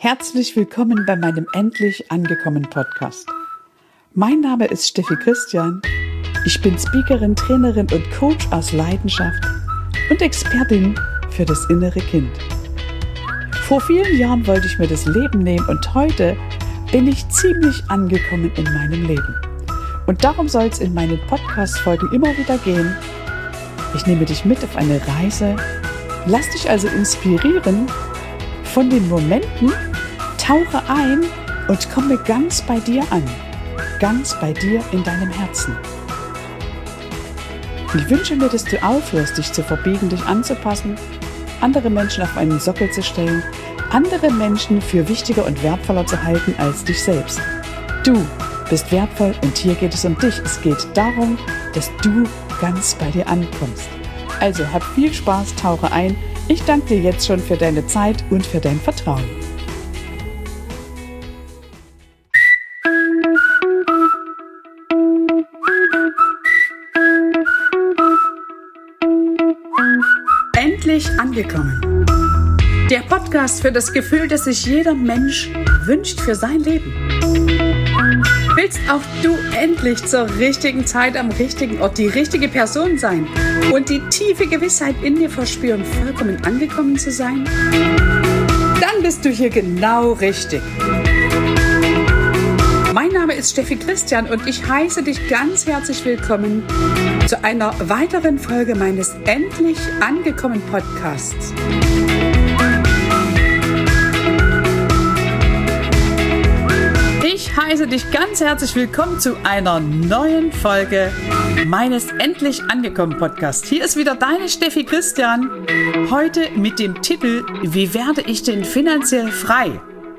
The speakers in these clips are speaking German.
Herzlich willkommen bei meinem Endlich angekommen Podcast. Mein Name ist Steffi Christian. Ich bin Speakerin, Trainerin und Coach aus Leidenschaft und Expertin für das innere Kind. Vor vielen Jahren wollte ich mir das Leben nehmen und heute bin ich ziemlich angekommen in meinem Leben. Und darum soll es in meinen Podcast-Folgen immer wieder gehen. Ich nehme dich mit auf eine Reise, lass dich also inspirieren von den Momenten, tauche ein und komme ganz bei dir an, ganz bei dir in deinem Herzen. Ich wünsche mir, dass du aufhörst, dich zu verbiegen, dich anzupassen, andere Menschen auf einen Sockel zu stellen, andere Menschen für wichtiger und wertvoller zu halten als dich selbst. Du bist wertvoll und hier geht es um dich. Es geht darum, dass du ganz bei dir ankommst. Also hab viel Spaß, tauche ein. Ich danke dir jetzt schon für deine Zeit und für dein Vertrauen. Endlich angekommen. Der Podcast für das Gefühl, das sich jeder Mensch wünscht für sein Leben. Willst auch du endlich zur richtigen Zeit am richtigen Ort die richtige Person sein und die tiefe Gewissheit in dir verspüren, vollkommen angekommen zu sein? Dann bist du hier genau richtig. Mein Name ist Steffi Christian und ich heiße dich ganz herzlich willkommen zu einer weiteren Folge meines Endlich angekommen Podcasts. Ich heiße dich ganz herzlich willkommen zu einer neuen Folge meines Endlich angekommen Podcasts. Hier ist wieder deine Steffi Christian, heute mit dem Titel Wie werde ich denn finanziell frei?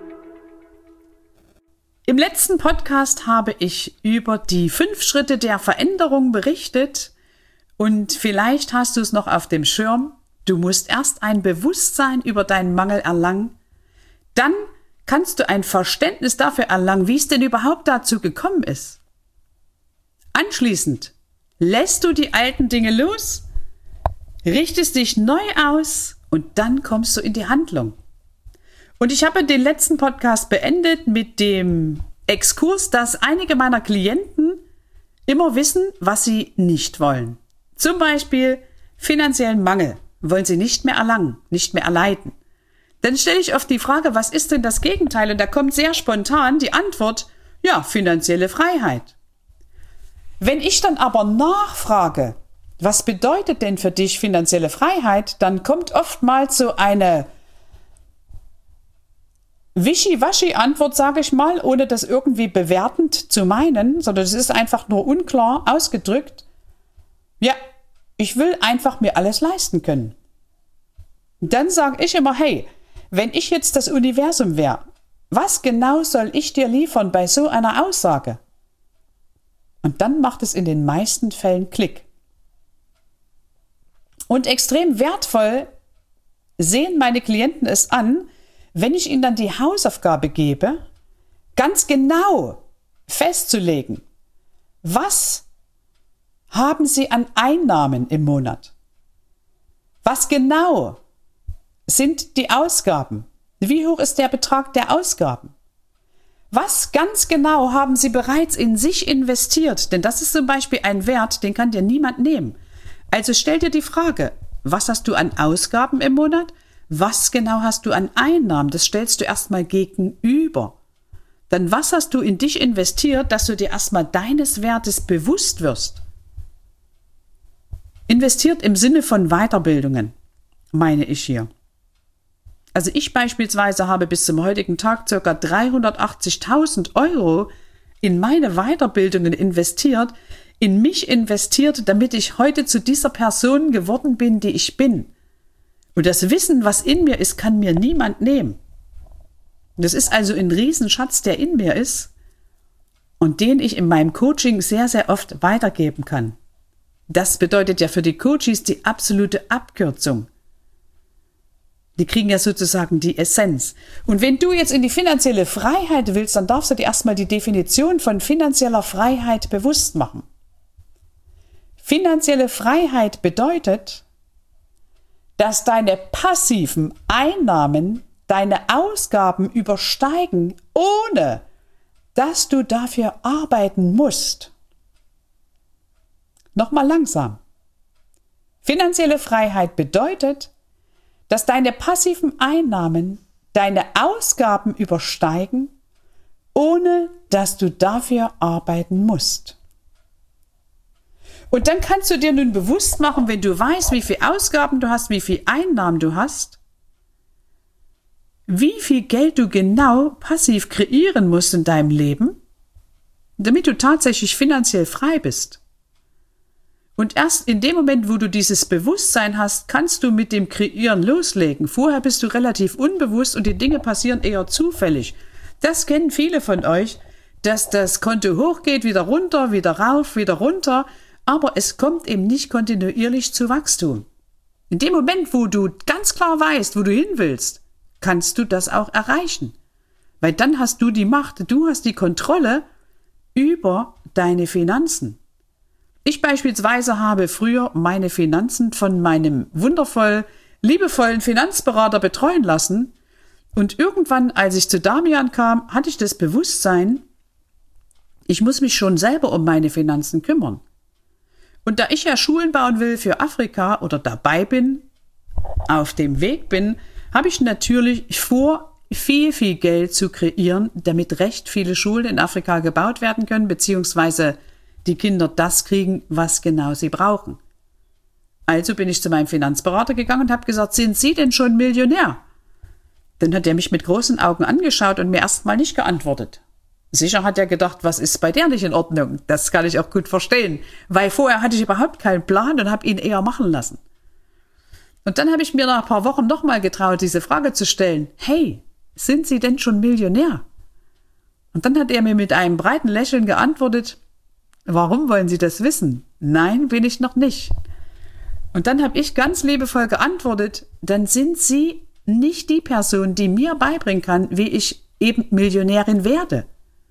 Im letzten Podcast habe ich über die 5 Schritte der Veränderung berichtet und vielleicht hast du es noch auf dem Schirm. Du musst erst ein Bewusstsein über deinen Mangel erlangen, dann kannst du ein Verständnis dafür erlangen, wie es denn überhaupt dazu gekommen ist. Anschließend lässt du die alten Dinge los, richtest dich neu aus und dann kommst du in die Handlung. Und ich habe den letzten Podcast beendet mit dem Exkurs, dass einige meiner Klienten immer wissen, was sie nicht wollen. Zum Beispiel finanziellen Mangel wollen sie nicht mehr erlangen, nicht mehr erleiden. Dann stelle ich oft die Frage, was ist denn das Gegenteil? Und da kommt sehr spontan die Antwort, ja, finanzielle Freiheit. Wenn ich dann aber nachfrage, was bedeutet denn für dich finanzielle Freiheit, dann kommt oftmals so eine Wischiwaschi-Antwort, sage ich mal, ohne das irgendwie bewertend zu meinen, sondern es ist einfach nur unklar ausgedrückt. Ja, ich will einfach mir alles leisten können. Dann sage ich immer, hey, wenn ich jetzt das Universum wäre, was genau soll ich dir liefern bei so einer Aussage? Und dann macht es in den meisten Fällen Klick. Und extrem wertvoll sehen meine Klienten es an, wenn ich ihnen dann die Hausaufgabe gebe, ganz genau festzulegen, was haben sie an Einnahmen im Monat? Was genau sind die Ausgaben? Wie hoch ist der Betrag der Ausgaben? Was ganz genau haben sie bereits in sich investiert? Denn das ist zum Beispiel ein Wert, den kann dir niemand nehmen. Also stell dir die Frage, was hast du an Ausgaben im Monat? Was genau hast du an Einnahmen? Das stellst du erstmal gegenüber. Dann was hast du in dich investiert, dass du dir erstmal deines Wertes bewusst wirst? Investiert im Sinne von Weiterbildungen, meine ich hier. Also ich beispielsweise habe bis zum heutigen Tag ca. 380.000 € in meine Weiterbildungen investiert, in mich investiert, damit ich heute zu dieser Person geworden bin, die ich bin. Und das Wissen, was in mir ist, kann mir niemand nehmen. Das ist also ein Riesenschatz, der in mir ist und den ich in meinem Coaching sehr, sehr oft weitergeben kann. Das bedeutet ja für die Coaches die absolute Abkürzung. Die kriegen ja sozusagen die Essenz. Und wenn du jetzt in die finanzielle Freiheit willst, dann darfst du dir erstmal die Definition von finanzieller Freiheit bewusst machen. Finanzielle Freiheit bedeutet, dass deine passiven Einnahmen deine Ausgaben übersteigen, ohne dass du dafür arbeiten musst. Nochmal langsam. Finanzielle Freiheit bedeutet, dass deine passiven Einnahmen deine Ausgaben übersteigen, ohne dass du dafür arbeiten musst. Und dann kannst du dir nun bewusst machen, wenn du weißt, wie viel Ausgaben du hast, wie viel Einnahmen du hast, wie viel Geld du genau passiv kreieren musst in deinem Leben, damit du tatsächlich finanziell frei bist. Und erst in dem Moment, wo du dieses Bewusstsein hast, kannst du mit dem Kreieren loslegen. Vorher bist du relativ unbewusst und die Dinge passieren eher zufällig. Das kennen viele von euch, dass das Konto hochgeht, wieder runter, wieder rauf, wieder runter, aber es kommt eben nicht kontinuierlich zu Wachstum. In dem Moment, wo du ganz klar weißt, wo du hin willst, kannst du das auch erreichen. Weil dann hast du die Macht, du hast die Kontrolle über deine Finanzen. Ich beispielsweise habe früher meine Finanzen von meinem wundervoll, liebevollen Finanzberater betreuen lassen und irgendwann, als ich zu Damian kam, hatte ich das Bewusstsein, ich muss mich schon selber um meine Finanzen kümmern. Und da ich ja Schulen bauen will für Afrika oder dabei bin, auf dem Weg bin, habe ich natürlich vor, viel Geld zu kreieren, damit recht viele Schulen in Afrika gebaut werden können, beziehungsweise die Kinder das kriegen, was genau sie brauchen. Also bin ich zu meinem Finanzberater gegangen und habe gesagt, sind Sie denn schon Millionär? Dann hat er mich mit großen Augen angeschaut und mir erstmal nicht geantwortet. Sicher hat er gedacht, was ist bei der nicht in Ordnung? Das kann ich auch gut verstehen, weil vorher hatte ich überhaupt keinen Plan und habe ihn eher machen lassen. Und dann habe ich mir nach ein paar Wochen nochmal getraut, diese Frage zu stellen. Hey, sind Sie denn schon Millionär? Und dann hat er mir mit einem breiten Lächeln geantwortet, warum wollen Sie das wissen? Nein, bin ich noch nicht. Und dann habe ich ganz liebevoll geantwortet, dann sind Sie nicht die Person, die mir beibringen kann, wie ich eben Millionärin werde.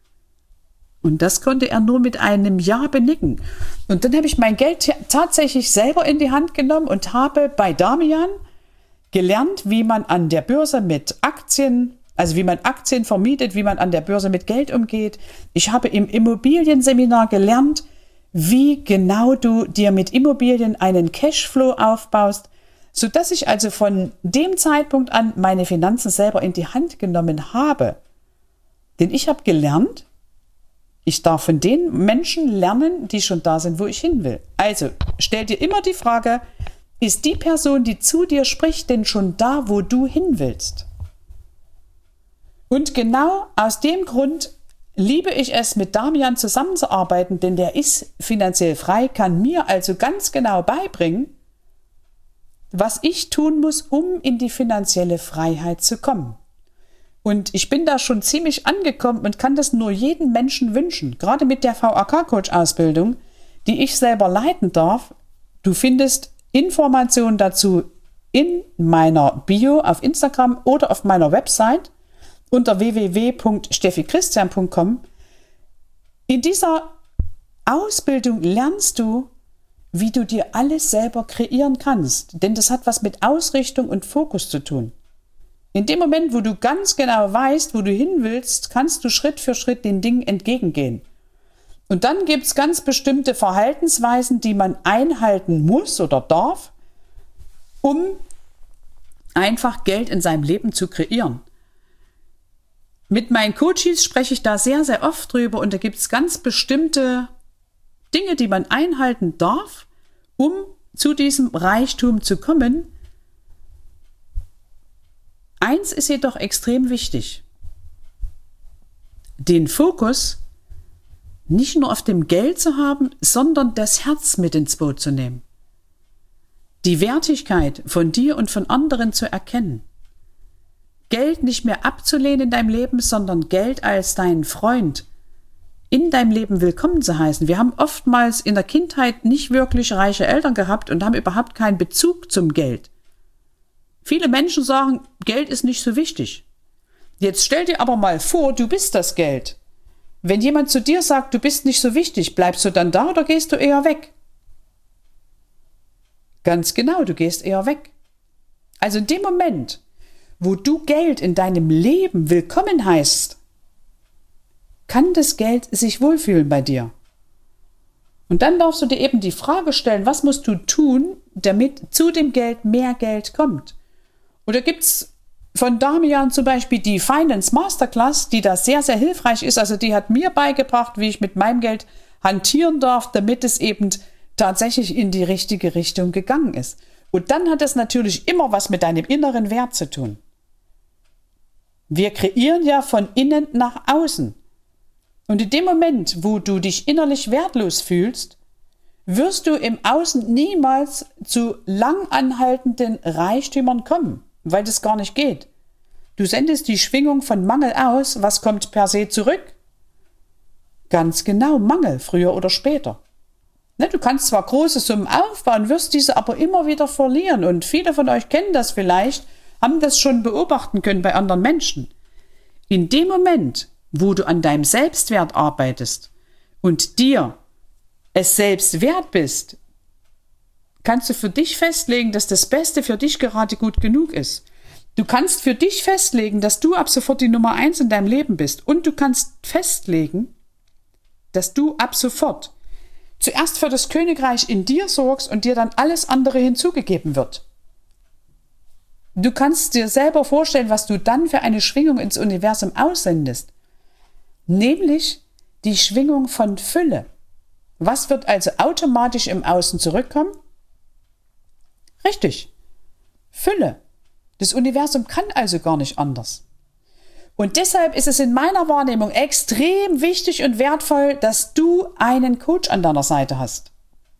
Und das konnte er nur mit einem Ja benicken. Und dann habe ich mein Geld tatsächlich selber in die Hand genommen und habe bei Damian gelernt, wie man an der Börse mit Aktien, also wie man Aktien vermietet, wie man an der Börse mit Geld umgeht. Ich habe im Immobilienseminar gelernt, wie genau du dir mit Immobilien einen Cashflow aufbaust, sodass ich also von dem Zeitpunkt an meine Finanzen selber in die Hand genommen habe. Denn ich habe gelernt, ich darf von den Menschen lernen, die schon da sind, wo ich hin will. Also stell dir immer die Frage, ist die Person, die zu dir spricht, denn schon da, wo du hin willst? Und genau aus dem Grund liebe ich es, mit Damian zusammenzuarbeiten, denn der ist finanziell frei, kann mir also ganz genau beibringen, was ich tun muss, um in die finanzielle Freiheit zu kommen. Und ich bin da schon ziemlich angekommen und kann das nur jedem Menschen wünschen. Gerade mit der VAK-Coach-Ausbildung, die ich selber leiten darf. Du findest Informationen dazu in meiner Bio auf Instagram oder auf meiner Website unter www.steffichristian.com. In dieser Ausbildung lernst du, wie du dir alles selber kreieren kannst. Denn das hat was mit Ausrichtung und Fokus zu tun. In dem Moment, wo du ganz genau weißt, wo du hin willst, kannst du Schritt für Schritt den Dingen entgegengehen. Und dann gibt es ganz bestimmte Verhaltensweisen, die man einhalten muss oder darf, um einfach Geld in seinem Leben zu kreieren. Mit meinen Coaches spreche ich da sehr, sehr oft drüber und da gibt es ganz bestimmte Dinge, die man einhalten darf, um zu diesem Reichtum zu kommen. Eins ist jedoch extrem wichtig: den Fokus nicht nur auf dem Geld zu haben, sondern das Herz mit ins Boot zu nehmen. Die Wertigkeit von dir und von anderen zu erkennen. Geld nicht mehr abzulehnen in deinem Leben, sondern Geld als deinen Freund in deinem Leben willkommen zu heißen. Wir haben oftmals in der Kindheit nicht wirklich reiche Eltern gehabt und haben überhaupt keinen Bezug zum Geld. Viele Menschen sagen, Geld ist nicht so wichtig. Jetzt stell dir aber mal vor, du bist das Geld. Wenn jemand zu dir sagt, du bist nicht so wichtig, bleibst du dann da oder gehst du eher weg? Ganz genau, du gehst eher weg. Also in dem Moment, wo du Geld in deinem Leben willkommen heißt, kann das Geld sich wohlfühlen bei dir. Und dann darfst du dir eben die Frage stellen, was musst du tun, damit zu dem Geld mehr Geld kommt? Oder gibt es von Damian zum Beispiel die Finance Masterclass, die da sehr, sehr hilfreich ist. Also die hat mir beigebracht, wie ich mit meinem Geld hantieren darf, damit es eben tatsächlich in die richtige Richtung gegangen ist. Und dann hat es natürlich immer was mit deinem inneren Wert zu tun. Wir kreieren ja von innen nach außen. Und in dem Moment, wo du dich innerlich wertlos fühlst, wirst du im Außen niemals zu langanhaltenden Reichtümern kommen, weil das gar nicht geht. Du sendest die Schwingung von Mangel aus, was kommt per se zurück? Ganz genau, Mangel, früher oder später. Du kannst zwar große Summen aufbauen, wirst diese aber immer wieder verlieren. Und viele von euch kennen das vielleicht, haben das schon beobachten können bei anderen Menschen. In dem Moment, wo du an deinem Selbstwert arbeitest und dir es selbst wert bist, kannst du für dich festlegen, dass das Beste für dich gerade gut genug ist. Du kannst für dich festlegen, dass du ab sofort die Nummer 1 in deinem Leben bist. Und du kannst festlegen, dass du ab sofort zuerst für das Königreich in dir sorgst und dir dann alles andere hinzugegeben wird. Du kannst dir selber vorstellen, was du dann für eine Schwingung ins Universum aussendest. Nämlich die Schwingung von Fülle. Was wird also automatisch im Außen zurückkommen? Richtig, Fülle. Das Universum kann also gar nicht anders. Und deshalb ist es in meiner Wahrnehmung extrem wichtig und wertvoll, dass du einen Coach an deiner Seite hast.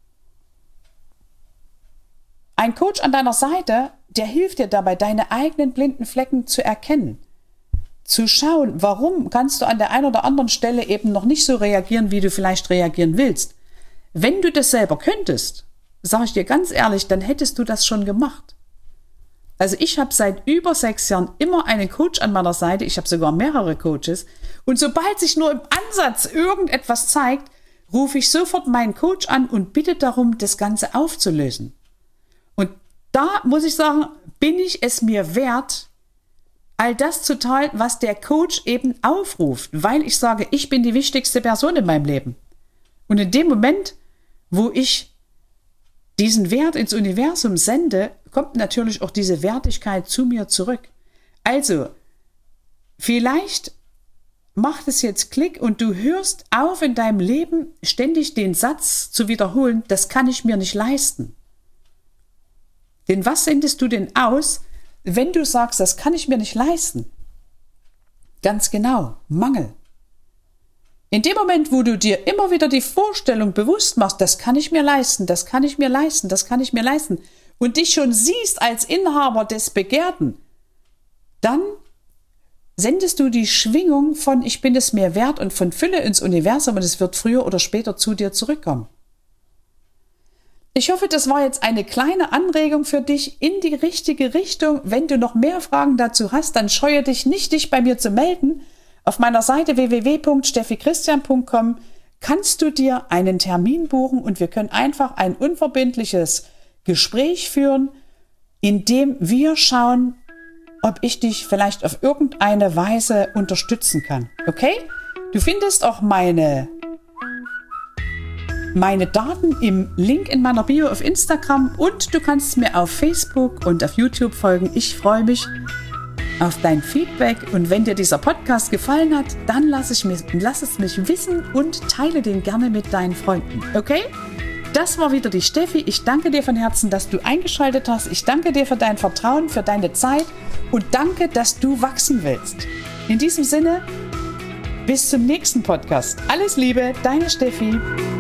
Ein Coach an deiner Seite, der hilft dir dabei, deine eigenen blinden Flecken zu erkennen. Zu schauen, warum kannst du an der einen oder anderen Stelle eben noch nicht so reagieren, wie du vielleicht reagieren willst. Wenn du das selber könntest, sage ich dir ganz ehrlich, dann hättest du das schon gemacht. Also ich habe seit über 6 Jahren immer einen Coach an meiner Seite, ich habe sogar mehrere Coaches und sobald sich nur im Ansatz irgendetwas zeigt, rufe ich sofort meinen Coach an und bitte darum, das Ganze aufzulösen. Und da muss ich sagen, bin ich es mir wert, all das zu teilen, was der Coach eben aufruft, weil ich sage, ich bin die wichtigste Person in meinem Leben. Und in dem Moment, wo ich diesen Wert ins Universum sende, kommt natürlich auch diese Wertigkeit zu mir zurück. Also, vielleicht macht es jetzt Klick und du hörst auf in deinem Leben ständig den Satz zu wiederholen, das kann ich mir nicht leisten. Denn was sendest du denn aus, wenn du sagst, das kann ich mir nicht leisten? Ganz genau, Mangel. In dem Moment, wo du dir immer wieder die Vorstellung bewusst machst, das kann ich mir leisten, das kann ich mir leisten, das kann ich mir leisten, und dich schon siehst als Inhaber des Begehrten, dann sendest du die Schwingung von ich bin es mir wert und von Fülle ins Universum und es wird früher oder später zu dir zurückkommen. Ich hoffe, das war jetzt eine kleine Anregung für dich in die richtige Richtung. Wenn du noch mehr Fragen dazu hast, dann scheue dich nicht, dich bei mir zu melden. Auf meiner Seite www.steffichristian.com kannst du dir einen Termin buchen und wir können einfach ein unverbindliches Gespräch führen, in dem wir schauen, ob ich dich vielleicht auf irgendeine Weise unterstützen kann. Okay? Du findest auch meine Daten im Link in meiner Bio auf Instagram und du kannst mir auf Facebook und auf YouTube folgen. Ich freue mich auf dein Feedback und wenn dir dieser Podcast gefallen hat, dann lass es mich wissen und teile den gerne mit deinen Freunden. Okay? Das war wieder die Steffi. Ich danke dir von Herzen, dass du eingeschaltet hast. Ich danke dir für dein Vertrauen, für deine Zeit und danke, dass du wachsen willst. In diesem Sinne, bis zum nächsten Podcast. Alles Liebe, deine Steffi.